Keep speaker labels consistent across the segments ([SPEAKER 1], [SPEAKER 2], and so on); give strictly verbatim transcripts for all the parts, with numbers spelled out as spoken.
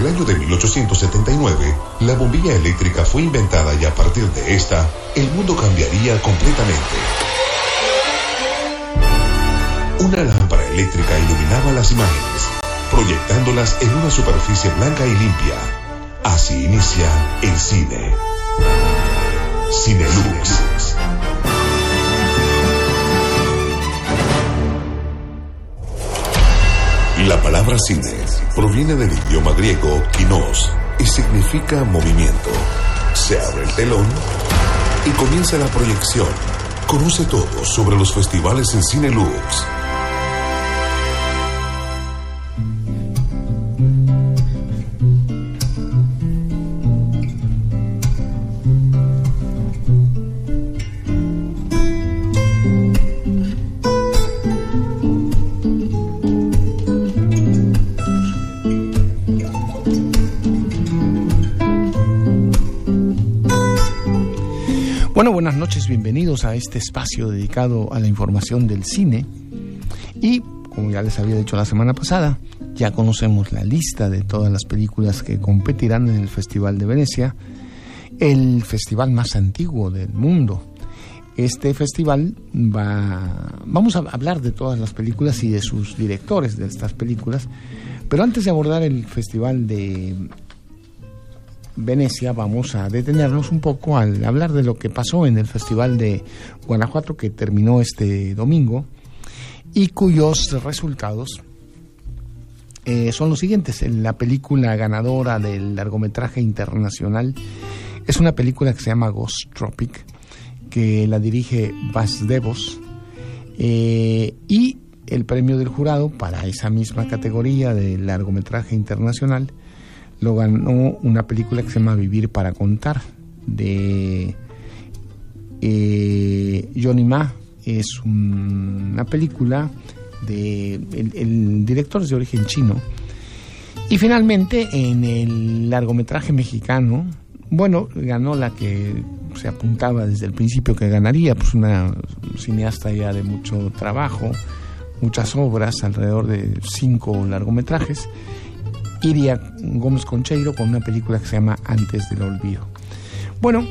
[SPEAKER 1] año de mil ochocientos setenta y nueve, la bombilla eléctrica fue inventada y a partir de esta, el mundo cambiaría completamente. Una lámpara eléctrica iluminaba las imágenes, proyectándolas en una superficie blanca y limpia. Así inicia el cine. Cinelux. La palabra cine proviene del idioma griego kinos y significa movimiento. Se abre el telón y comienza la proyección. Conoce todo sobre los festivales en Cinelux.
[SPEAKER 2] Bueno, buenas noches, bienvenidos a este espacio dedicado a la información del cine. Y, como ya les había dicho la semana pasada, ya conocemos la lista de todas las películas que competirán en el Festival de Venecia, el festival más antiguo del mundo. Este festival va... Vamos a hablar de todas las películas y de sus directores de estas películas, pero antes de abordar el Festival de Venecia, vamos a detenernos un poco al hablar de lo que pasó en el Festival de Guanajuato, que terminó este domingo y cuyos resultados eh, son los siguientes. La película ganadora del largometraje internacional es una película que se llama Ghost Tropic, que la dirige Bas Devos, eh, y el premio del jurado para esa misma categoría de largometraje internacional lo ganó una película que se llama Vivir para contar, de eh, Johnny Ma. Es un, una película de el, el director es de origen chino. Y finalmente, en el largometraje mexicano, bueno, ganó la que se apuntaba desde el principio que ganaría, pues una cineasta ya de mucho trabajo, muchas obras, alrededor de cinco largometrajes, Iria Gómez Concheiro, con una película que se llama Antes del olvido. Bueno,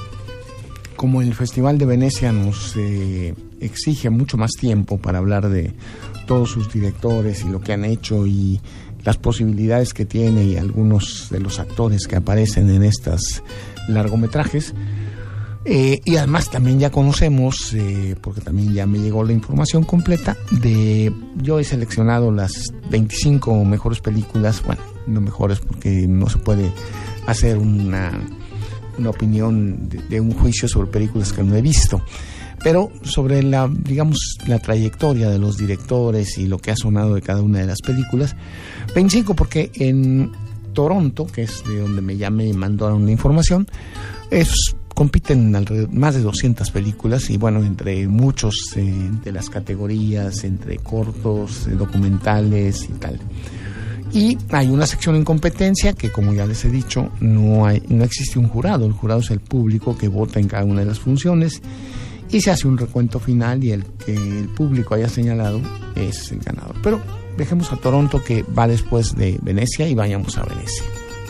[SPEAKER 2] como el Festival de Venecia nos eh, exige mucho más tiempo para hablar de todos sus directores y lo que han hecho y las posibilidades que tiene y algunos de los actores que aparecen en estos largometrajes, eh, y además también ya conocemos, eh, porque también ya me llegó la información completa, de yo he seleccionado las veinticinco mejores películas, bueno, no mejores porque no se puede hacer una, una opinión de, de un juicio sobre películas que no he visto, pero sobre la, digamos, la trayectoria de los directores y lo que ha sonado de cada una de las películas. veinticinco porque en Toronto, que es de donde me llamé y mandaron la información, es, compiten alrededor, más de doscientas películas, y bueno, entre muchos eh, de las categorías, entre cortos, eh, documentales y tal. Y hay una sección en competencia que, como ya les he dicho, no hay, no existe un jurado. El jurado es el público que vota en cada una de las funciones y se hace un recuento final, y el que el público haya señalado es el ganador. Pero dejemos a Toronto, que va después de Venecia, y vayamos a Venecia.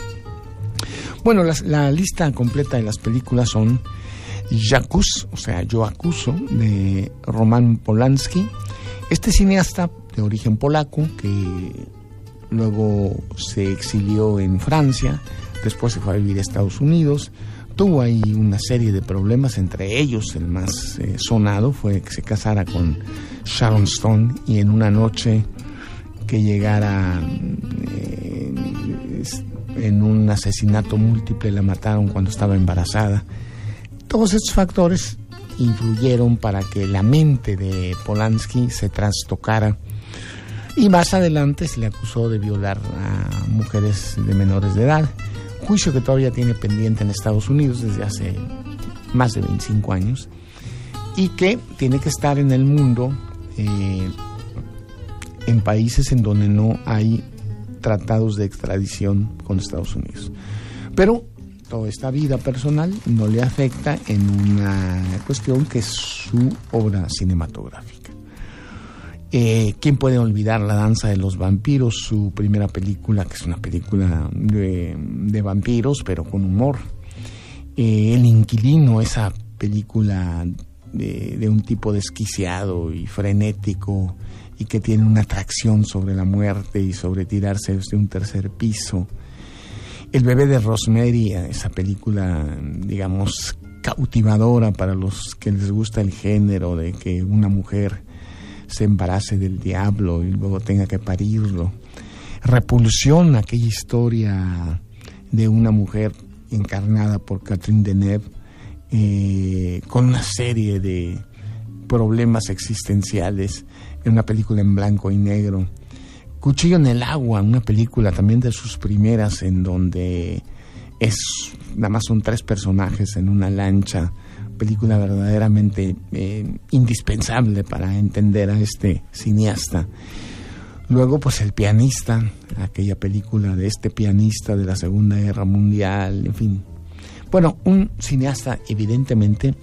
[SPEAKER 2] Bueno, la, la lista completa de las películas son J'accuse, o sea, Yo acuso, de Roman Polanski. Este cineasta de origen polaco que luego se exilió en Francia, después se fue a vivir a Estados Unidos, tuvo ahí una serie de problemas, entre ellos el más eh, sonado fue que se casara con Sharon Stone y en una noche que llegara eh, en un asesinato múltiple la mataron cuando estaba embarazada. Todos estos factores influyeron para que la mente de Polanski se trastocara, y más adelante se le acusó de violar a mujeres de menores de edad, juicio que todavía tiene pendiente en Estados Unidos desde hace más de veinticinco años, y que tiene que estar en el mundo, eh, en países en donde no hay tratados de extradición con Estados Unidos. Pero toda esta vida personal no le afecta en una cuestión que es su obra cinematográfica. Eh, ¿Quién puede olvidar La danza de los vampiros? Su primera película, que es una película de, de vampiros, pero con humor. Eh, El inquilino, esa película de, de un tipo desquiciado y frenético y que tiene una atracción sobre la muerte y sobre tirarse desde un tercer piso. El bebé de Rosemary, esa película, digamos, cautivadora para los que les gusta el género de que una mujer se embarace del diablo y luego tenga que parirlo. Repulsión, aquella historia de una mujer encarnada por Catherine Deneuve, eh, con una serie de problemas existenciales, en una película en blanco y negro. Cuchillo en el agua, una película también de sus primeras, en donde es nada más son tres personajes en una lancha, película verdaderamente eh, indispensable para entender a este cineasta. Luego, pues El pianista, aquella película de este pianista de la Segunda Guerra Mundial, en fin. Bueno, un cineasta evidentemente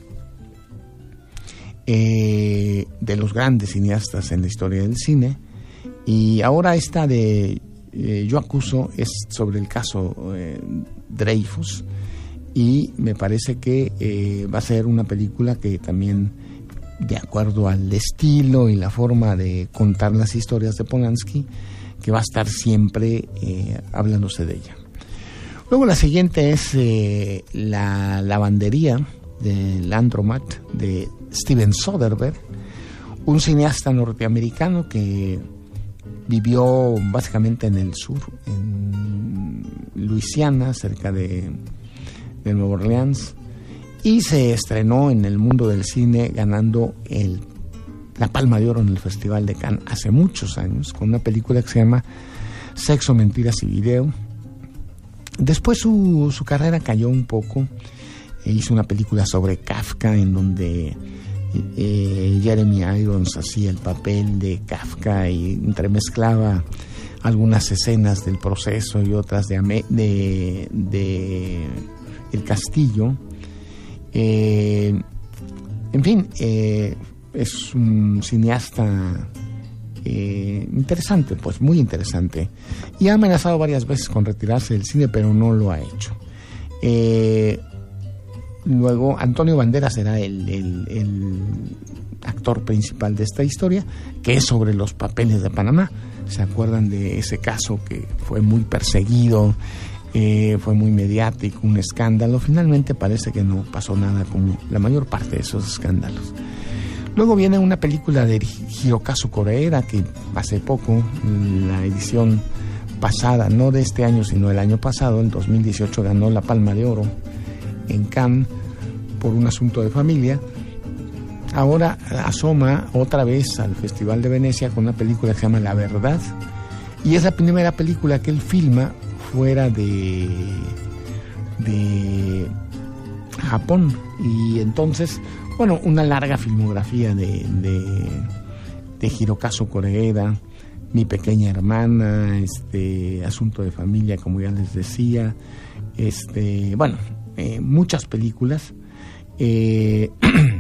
[SPEAKER 2] eh, de los grandes cineastas en la historia del cine. Y ahora esta de eh, Yo acuso es sobre el caso eh, Dreyfus, y me parece que eh, va a ser una película que también, de acuerdo al estilo y la forma de contar las historias de Polanski, que va a estar siempre eh, hablándose de ella. Luego la siguiente es eh, La lavandería de Laundromat de Steven Soderbergh, un cineasta norteamericano que vivió básicamente en el sur, en Luisiana, cerca de, de Nueva Orleans, y se estrenó en el mundo del cine ganando el, la Palma de Oro en el Festival de Cannes hace muchos años, con una película que se llama Sexo, Mentiras y Video. Después su, su carrera cayó un poco, e hizo una película sobre Kafka, en donde eh, Jeremy Irons hacía el papel de Kafka y entremezclaba algunas escenas del proceso y otras de, de, de El Castillo. Eh, en fin, eh, es un cineasta eh, interesante, pues muy interesante, y ha amenazado varias veces con retirarse del cine, pero no lo ha hecho. Eh, luego Antonio Banderas será el, el, el actor principal de esta historia, que es sobre los papeles de Panamá. ¿Se acuerdan de ese caso que fue muy perseguido? Eh, fue muy mediático, un escándalo. Finalmente parece que no pasó nada con la mayor parte de esos escándalos. Luego viene una película de Hirokazu Koreeda, que hace poco, la edición pasada, no de este año sino del año pasado, en dos mil dieciocho, ganó la Palma de Oro en Cannes por Un asunto de familia. Ahora asoma otra vez al Festival de Venecia con una película que se llama La verdad, y es la primera película que él filma fuera de, de Japón. Y entonces, bueno, una larga filmografía de, de, de Hirokazu Koreeda, Mi pequeña hermana, este Asunto de familia, como ya les decía, este bueno, eh, muchas películas. Eh,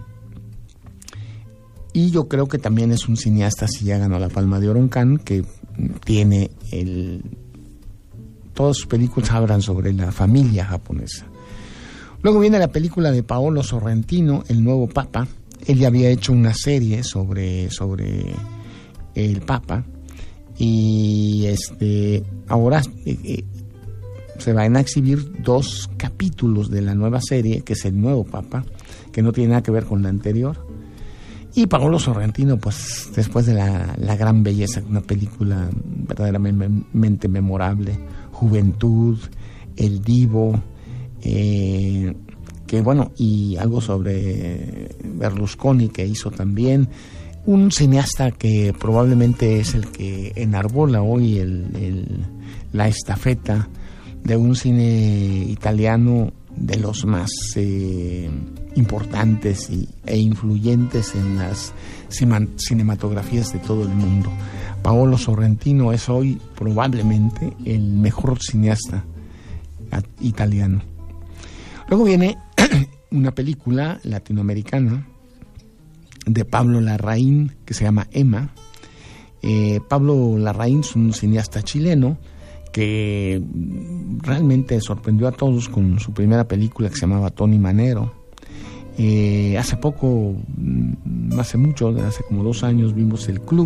[SPEAKER 2] y yo creo que también es un cineasta, si ya ganó la Palma de Oro en Cannes, que tiene el... todas sus películas hablan sobre la familia japonesa. Luego viene la película de Paolo Sorrentino, El nuevo Papa. Él ya había hecho una serie sobre, sobre el Papa, y este ahora eh, eh, se van a exhibir dos capítulos de la nueva serie, que es El nuevo Papa, que no tiene nada que ver con la anterior. Y Paolo Sorrentino, pues después de la, la gran belleza, una película verdaderamente memorable, Juventud, El Divo, eh, que bueno, y algo sobre Berlusconi que hizo también. Un cineasta que probablemente es el que enarbola hoy el, el, la estafeta de un cine italiano de los más eh, importantes y, e influyentes en las cinematografías de todo el mundo. Paolo Sorrentino es hoy probablemente el mejor cineasta italiano. Luego viene una película latinoamericana de Pablo Larraín que se llama Emma, Eh, Pablo Larraín es un cineasta chileno que realmente sorprendió a todos con su primera película que se llamaba Tony Manero. Eh, hace poco, hace mucho, hace como dos años vimos El Club.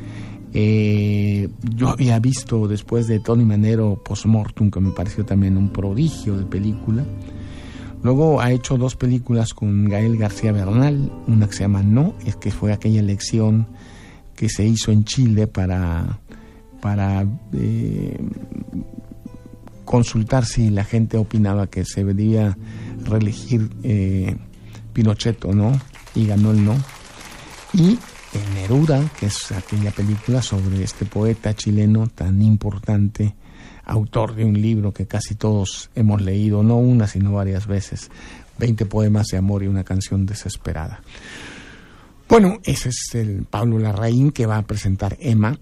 [SPEAKER 2] Eh, yo había visto después de Tony Manero Postmortem, que me pareció también un prodigio de película. Luego ha hecho dos películas con Gael García Bernal, una que se llama No, es que fue aquella elección que se hizo en Chile para, para eh, consultar si la gente opinaba que se debía reelegir eh, Pinochet o no, y ganó el no. Y Neruda, que es aquella película sobre este poeta chileno tan importante, autor de un libro que casi todos hemos leído, no una sino varias veces, veinte poemas de amor y una canción desesperada. Bueno, ese es el Pablo Larraín que va a presentar Emma.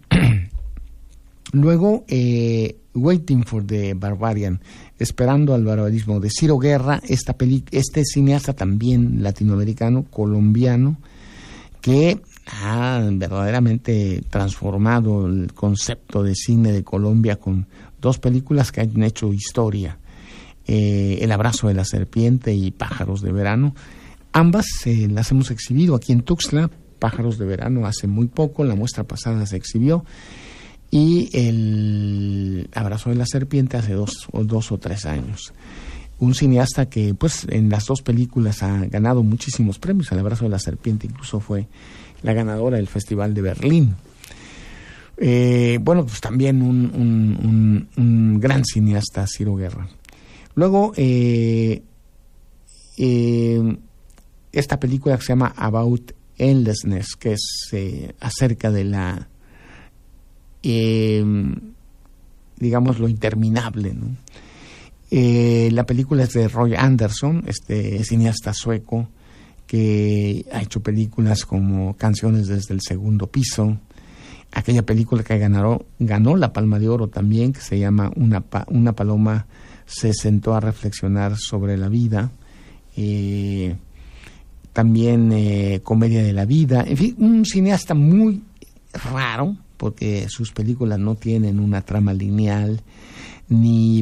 [SPEAKER 2] Luego, eh, Waiting for the Barbarian, esperando al barbarismo, de Ciro Guerra, esta peli- este cineasta también latinoamericano, colombiano, que ha verdaderamente transformado el concepto de cine de Colombia con dos películas que han hecho historia, eh, El abrazo de la serpiente y Pájaros de verano. Ambas eh, las hemos exhibido aquí en Tuxtla. Pájaros de verano hace muy poco, la muestra pasada se exhibió, y El abrazo de la serpiente hace dos o, dos o tres años. Un cineasta que pues en las dos películas ha ganado muchísimos premios. El abrazo de la serpiente incluso fue la ganadora del Festival de Berlín. Eh, bueno, pues también un, un, un, un gran cineasta, Ciro Guerra. Luego, eh, eh, esta película que se llama About Endlessness, que es eh, acerca de la, eh, digamos, lo interminable, ¿no? Eh, la película es de Roy Andersson, este cineasta sueco que ha hecho películas como Canciones desde el segundo piso, aquella película que ganó, ganó la Palma de Oro también, que se llama Una, pa- una paloma se sentó a reflexionar sobre la vida, eh, también eh, Comedia de la vida, en fin, un cineasta muy raro, porque sus películas no tienen una trama lineal, ni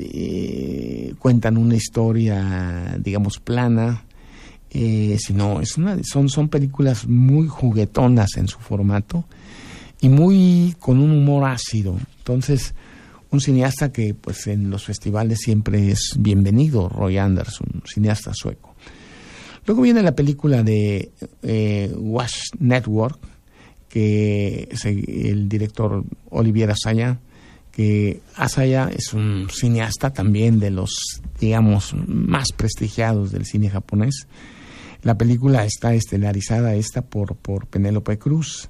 [SPEAKER 2] eh, cuentan una historia, digamos, plana, eh, sino es una, son, son películas muy juguetonas en su formato y muy con un humor ácido. Entonces, un cineasta que pues en los festivales siempre es bienvenido, Roy Andersson, cineasta sueco. Luego viene la película de eh, Wash Network, que es el director Olivier Assayas, que Assayas es un cineasta también de los, digamos, más prestigiados del cine japonés. La película está estelarizada esta por, por Penélope Cruz.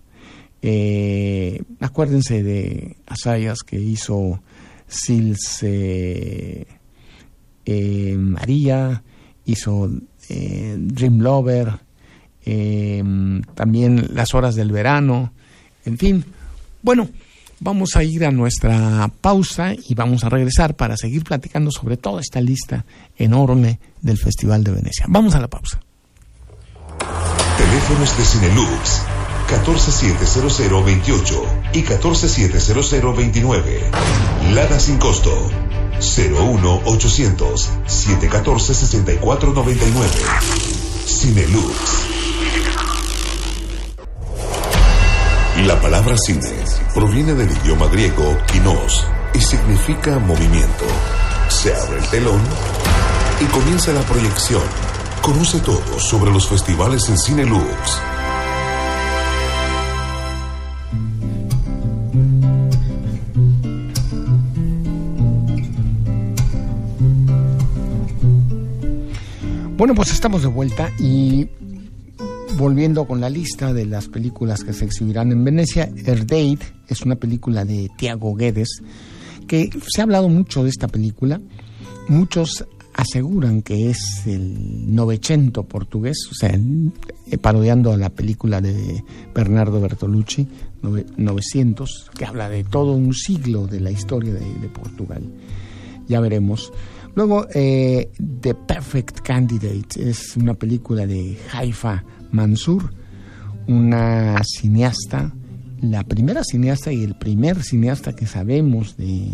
[SPEAKER 2] Eh, acuérdense de Assayas, que hizo Sils eh, eh, María, hizo eh, Dream Lover, eh, también Las horas del verano, en fin. Bueno, vamos a ir a nuestra pausa y vamos a regresar para seguir platicando sobre toda esta lista enorme del Festival de Venecia. Vamos a la pausa.
[SPEAKER 1] Teléfonos de Cinelux catorce siete cero cero veintiocho y catorce siete cero cero veintinueve. Lada sin costo cero uno ochocientos siete uno cuatro seis cuatro nueve nueve. Cinelux. La palabra cine proviene del idioma griego kinos y significa movimiento. Se abre el telón y comienza la proyección. Conoce todo sobre los festivales en Cinelux.
[SPEAKER 2] Bueno, pues estamos de vuelta y volviendo con la lista de las películas que se exhibirán en Venecia. Erdate es una película de Tiago Guedes, que se ha hablado mucho de esta película. Muchos aseguran que es el Novecento portugués, o sea, parodiando a la película de Bernardo Bertolucci, novecientos, que habla de todo un siglo de la historia de, de Portugal. Ya veremos. Luego, eh, The Perfect Candidate es una película de Haifa Mansour, una cineasta la primera cineasta y el primer cineasta que sabemos de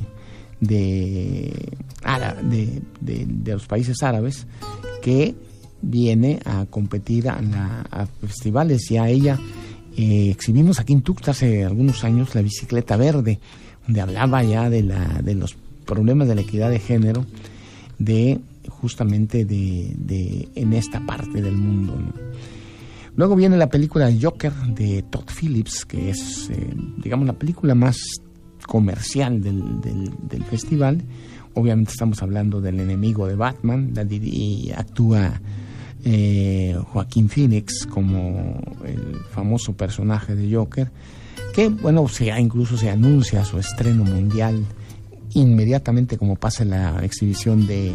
[SPEAKER 2] de, de, de, de los países árabes que viene a competir a, la, a festivales. Y a ella eh, exhibimos aquí en Tuxtla hace algunos años La Bicicleta Verde, donde hablaba ya de, la, de los problemas de la equidad de género de justamente de, de en esta parte del mundo, ¿no? Luego viene la película Joker de Todd Phillips, que es eh, digamos la película más comercial del, del, del festival. Obviamente estamos hablando del enemigo de Batman, la, y actúa eh, Joaquín Phoenix como el famoso personaje de Joker, que bueno, se, incluso se anuncia su estreno mundial inmediatamente como pase la exhibición de,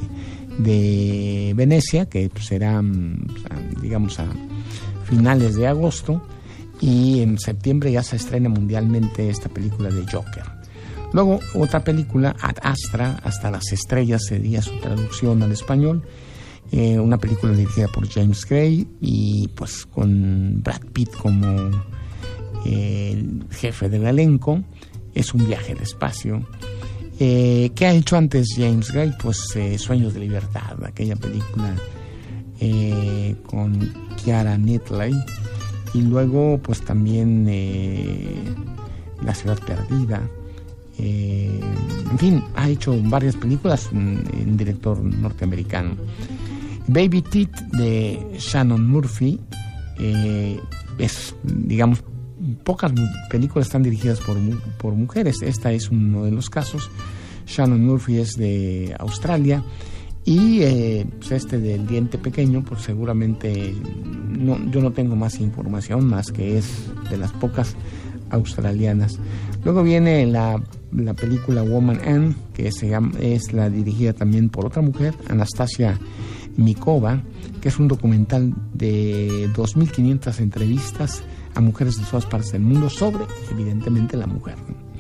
[SPEAKER 2] de Venecia, que será digamos a finales de agosto, y en septiembre ya se estrena mundialmente esta película de Joker. Luego otra película, Ad Astra, Hasta las estrellas sería su traducción al español, eh, una película dirigida por James Gray y pues con Brad Pitt como eh, el jefe del elenco. Es un viaje al espacio. Eh, ¿Qué ha hecho antes James Gray? Pues eh, Sueños de Libertad, aquella película eh, con Keira Knightley, y luego pues también eh, La Ciudad Perdida. Eh, en fin, ha hecho varias películas, un, un director norteamericano. Baby Teeth de Shannon Murphy, eh, es, digamos, pocas películas están dirigidas por, por mujeres. Esta es uno de los casos. Shannon Murphy es de Australia, y eh, pues este del diente pequeño, pues seguramente no, yo no tengo más información más que es de las pocas australianas. Luego viene la, la película Woman N, que se llama, es la dirigida también por otra mujer, Anastasia Mikova, que es un documental de dos mil quinientas entrevistas a mujeres de todas partes del mundo sobre, evidentemente, la mujer.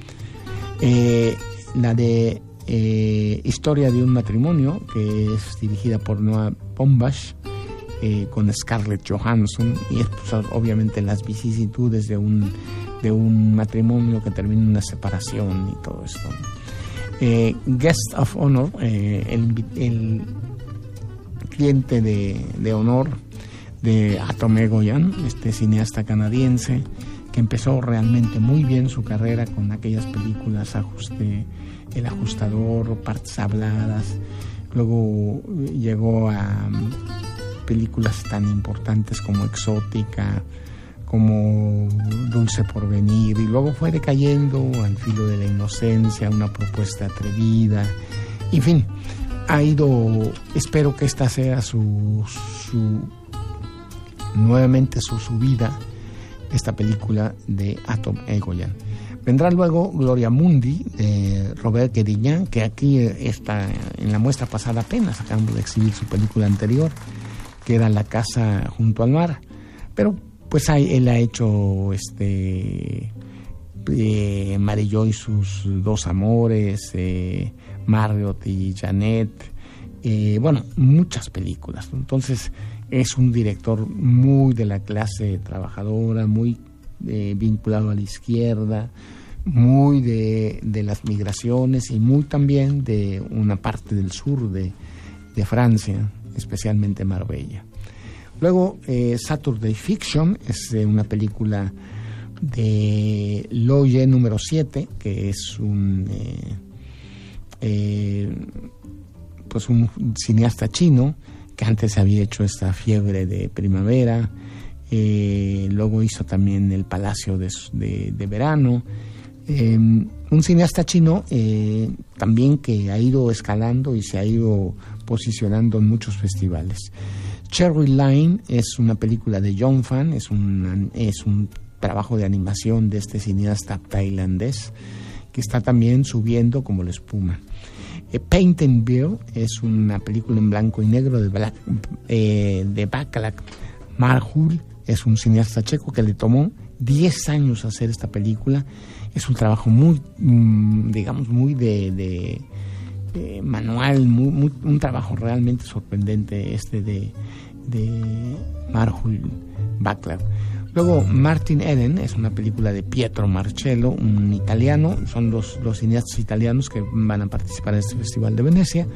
[SPEAKER 2] Eh, la de eh, Historia de un matrimonio, que es dirigida por Noah Baumbach, eh, con Scarlett Johansson, y es pues, obviamente las vicisitudes de un de un matrimonio que termina en una separación y todo esto. Eh, Guest of Honor, eh, el, el cliente de, de honor de Atom Egoyan, este cineasta canadiense que empezó realmente muy bien su carrera con aquellas películas ajuste, El Ajustador, Partes Habladas. Luego llegó a películas tan importantes como Exótica, como Dulce Porvenir, y luego fue decayendo Al filo de la inocencia, Una propuesta atrevida. En fin, ha ido, espero que esta sea su, su nuevamente su subida, esta película de Atom Egoyan. Vendrá luego Gloria Mundi de Robert Guédiguian, que aquí está en la muestra pasada apenas acabamos de exhibir su película anterior, que era La casa junto al mar, pero pues ahí él ha hecho este eh, Marillo y sus dos amores, eh, Marriott y Janet, eh, bueno, muchas películas. Entonces es un director muy de la clase trabajadora, muy eh, vinculado a la izquierda, muy de, de las migraciones, y muy también de una parte del sur de, de Francia, especialmente Marbella. Luego eh, Saturday Fiction es eh, una película de Lo Ye número siete, que es un eh, eh, pues un cineasta chino que antes había hecho esta Fiebre de Primavera, eh, luego hizo también El Palacio de, de, de Verano, eh, un cineasta chino eh, también que ha ido escalando y se ha ido posicionando en muchos festivales. Cherry Line es una película de John Fan, es un, es un trabajo de animación de este cineasta tailandés que está también subiendo como la espuma. Eh, Paint and Bill es una película en blanco y negro de, Black, eh, de Václav Marhul, es un cineasta checo que le tomó diez años hacer esta película. Es un trabajo muy, mmm, digamos, muy de... de Eh, manual, muy, muy, un trabajo realmente sorprendente este de, de Marhul Václav. Luego Martin Eden es una película de Pietro Marcello, un italiano, son los, los cineastas italianos que van a participar en este Festival de Venecia,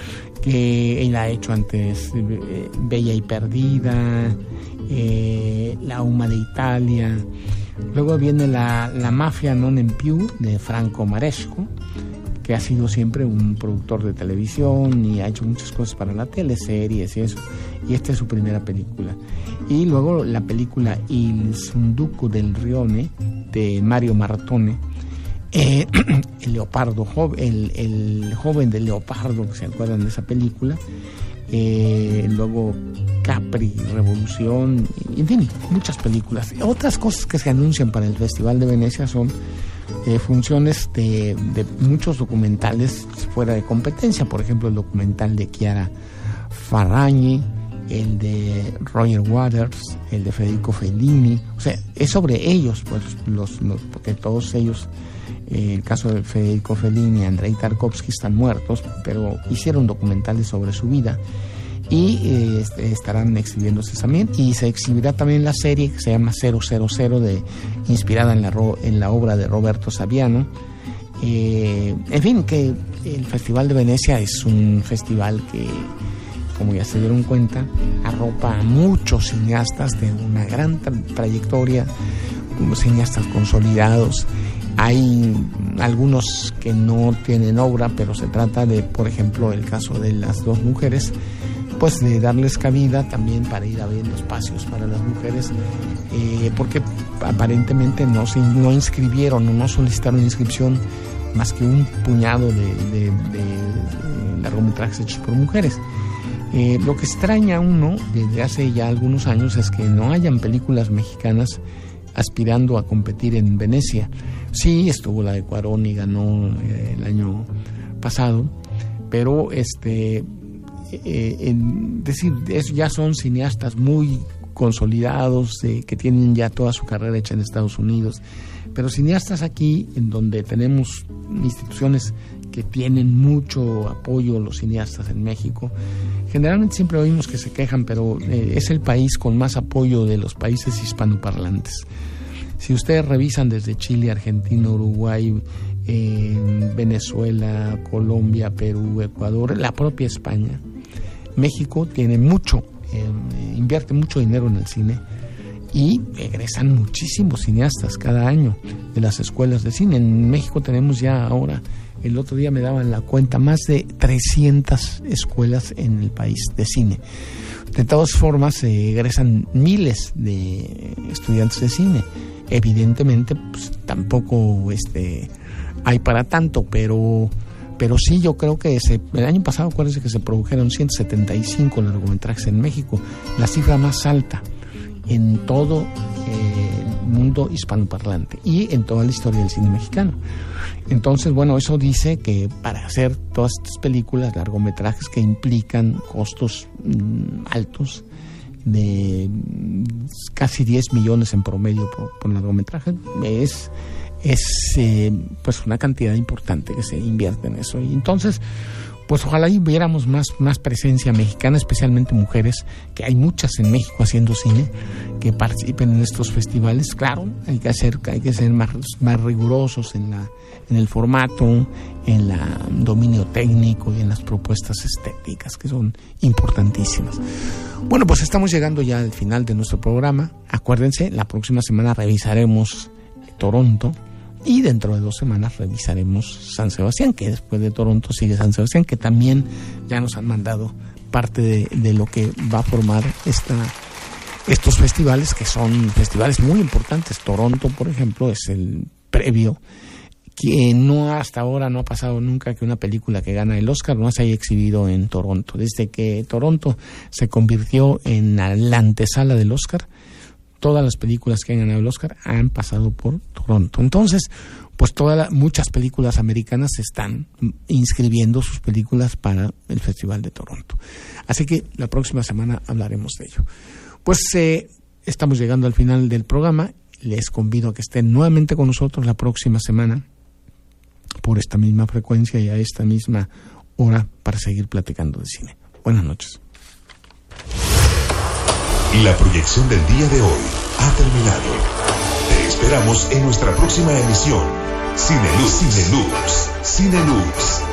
[SPEAKER 2] que él ha hecho antes eh, Bella y Perdida, eh, La Uma de Italia. Luego viene la, la Mafia non in più de Franco Maresco, que ha sido siempre un productor de televisión y ha hecho muchas cosas para la tele, series y eso, y esta es su primera película. Y luego la película Il Sunduku del Rione de Mario Martone, eh, el leopardo joven, el, el joven del leopardo, que se acuerdan de esa película. Eh, luego Capri, Revolución, en fin, muchas películas. Otras cosas que se anuncian para el Festival de Venecia son eh, funciones de, de muchos documentales fuera de competencia, por ejemplo el documental de Chiara Ferragni, el de Roger Waters, el de Federico Fellini. O sea, es sobre ellos, pues, los, los porque todos ellos, eh, el caso de Federico Fellini y Andrei Tarkovsky, están muertos, pero hicieron documentales sobre su vida y eh, estarán exhibiéndose también. Y se exhibirá también la serie que se llama cero cero cero, de, inspirada en la, en la obra de Roberto Saviano. Eh, en fin, que el Festival de Venecia es un festival que, como ya se dieron cuenta, arropa a muchos cineastas de una gran tra- trayectoria, unos cineastas consolidados. Hay algunos que no tienen obra, pero se trata de, por ejemplo, el caso de las dos mujeres, pues de darles cabida también para ir abriendo espacios para las mujeres, eh, porque aparentemente no se no inscribieron o no solicitaron inscripción más que un puñado de, de, de, de largometrajes hechos por mujeres. Eh, lo que extraña a uno desde hace ya algunos años es que no hayan películas mexicanas aspirando a competir en Venecia. Sí, estuvo la de Cuarón y ganó eh, el año pasado, pero este eh, en decir, es, ya son cineastas muy consolidados, eh, que tienen ya toda su carrera hecha en Estados Unidos, pero cineastas aquí, en donde tenemos instituciones que tienen mucho apoyo, los cineastas en México, generalmente siempre oímos que se quejan, pero eh, es el país con más apoyo de los países hispanoparlantes. Si ustedes revisan desde Chile, Argentina, Uruguay, eh, Venezuela, Colombia, Perú, Ecuador, la propia España, México tiene mucho, eh, invierte mucho dinero en el cine y egresan muchísimos cineastas cada año de las escuelas de cine. En México tenemos ya ahora, el otro día me daban la cuenta, más de trescientas escuelas en el país de cine. De todas formas, se eh, egresan miles de estudiantes de cine. Evidentemente, pues, tampoco este, hay para tanto, pero, pero sí, yo creo que se, el año pasado, acuérdense que se produjeron ciento setenta y cinco largometrajes en México, la cifra más alta en todo eh, el mundo hispanoparlante y en toda la historia del cine mexicano. Entonces, bueno, eso dice que para hacer todas estas películas, largometrajes que implican costos mmm, altos, de casi diez millones en promedio por, por largometraje, es, es eh, pues una cantidad importante que se invierte en eso. Y entonces, pues ojalá y viéramos más, más presencia mexicana, especialmente mujeres, que hay muchas en México haciendo cine, que participen en estos festivales. Claro, hay que hacer, hay que ser más, más rigurosos en la, en el formato, en el dominio técnico y en las propuestas estéticas, que son importantísimas. Bueno, pues estamos llegando ya al final de nuestro programa. Acuérdense, la próxima semana revisaremos Toronto. Y dentro de dos semanas revisaremos San Sebastián, que después de Toronto sigue San Sebastián, que también ya nos han mandado parte de, de lo que va a formar esta, estos festivales, que son festivales muy importantes. Toronto, por ejemplo, es el previo, que no hasta ahora no ha pasado nunca que una película que gana el Oscar no se haya exhibido en Toronto. Desde que Toronto se convirtió en la antesala del Oscar, todas las películas que han ganado el Oscar han pasado por Toronto. Entonces, pues todas la, muchas películas americanas están inscribiendo sus películas para el Festival de Toronto. Así que la próxima semana hablaremos de ello. Pues eh, estamos llegando al final del programa. Les convido a que estén nuevamente con nosotros la próxima semana por esta misma frecuencia y a esta misma hora para seguir platicando de cine. Buenas noches.
[SPEAKER 1] Y la proyección del día de hoy. ha terminado. Te esperamos en nuestra próxima emisión. Cinelux, Cinelux, Cinelux.